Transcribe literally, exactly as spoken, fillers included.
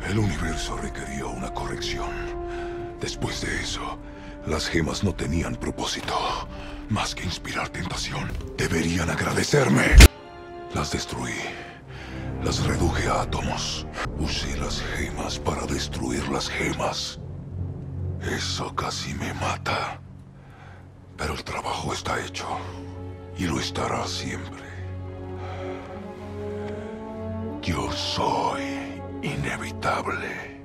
El universo requería una corrección. Después de eso, las gemas no tenían propósito, más que inspirar tentación. Deberían agradecerme. Las destruí. Las reduje a átomos. Usé las gemas para destruir las gemas. Eso casi me mata. Pero el trabajo está hecho. Y lo estará siempre. Yo soy inevitable.